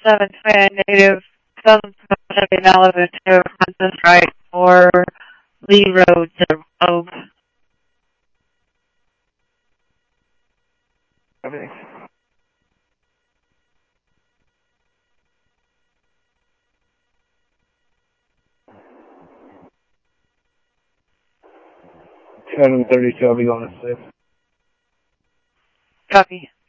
7 Twin, negative 7 Chevy Malibu to Princess Right for Lee Road to Oak. Okay. $232, I'll be going to 6. Copy.